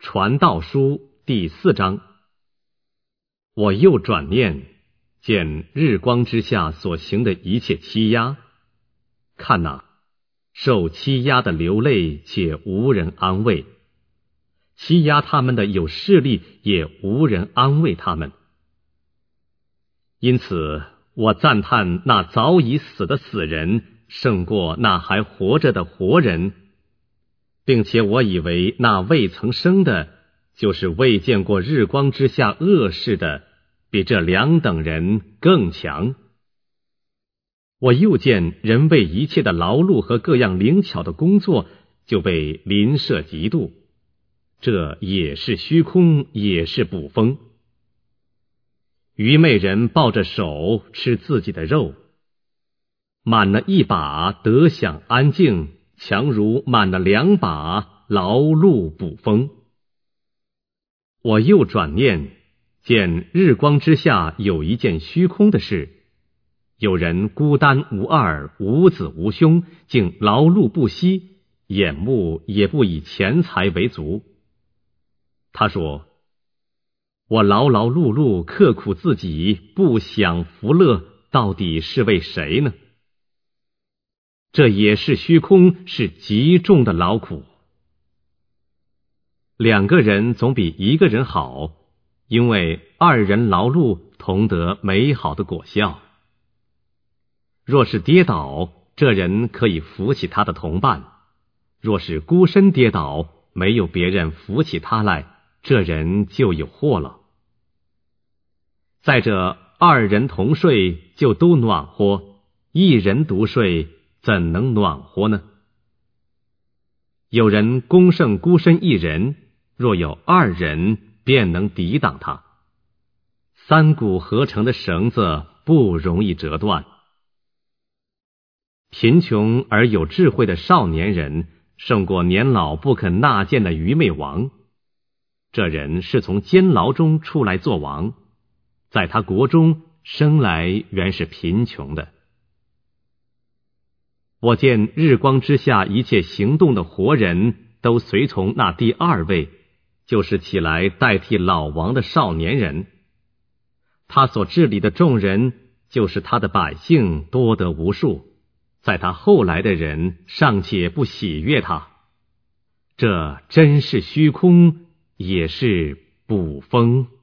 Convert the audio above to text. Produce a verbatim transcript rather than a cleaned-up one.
传道书第四章。我又转念，见日光之下所行的一切欺压，看哪，受欺压的流泪，且无人安慰；欺压他们的有势力，也无人安慰他们。因此，我赞叹那早已死的死人，胜过那还活着的活人，并且我以为那未曾生的，就是未见过日光之下恶事的，比这两等人更强。我又见人为一切的劳碌和各样灵巧的工作，就被邻舍嫉妒，这也是虚空，也是捕风。愚昧人抱着手吃自己的肉，满了一把得享安静，强如满了两把劳碌捕风。我又转念，见日光之下有一件虚空的事，有人孤单无二，无子无兄，竟劳碌不息，眼目也不以钱财为足。他说，我劳劳碌碌，刻苦自己，不享福乐，到底是为谁呢？这也是虚空，是极重的劳苦。两个人总比一个人好，因为二人劳碌，同得美好的果效。若是跌倒，这人可以扶起他的同伴；若是孤身跌倒，没有别人扶起他来，这人就有祸了。再者，二人同睡，就都暖和；一人独睡，怎能暖和呢？有人攻胜孤身一人，若有二人，便能抵挡他。三股合成的绳子不容易折断。贫穷而有智慧的少年人，胜过年老不肯纳谏的愚昧王。这人是从监牢中出来做王，在他国中生来原是贫穷的。我见日光之下一切行动的活人，都随从那第二位，就是起来代替老王的少年人。他所治理的众人，就是他的百姓多得无数，在他后来的人尚且不喜悦他。这真是虚空，也是捕风。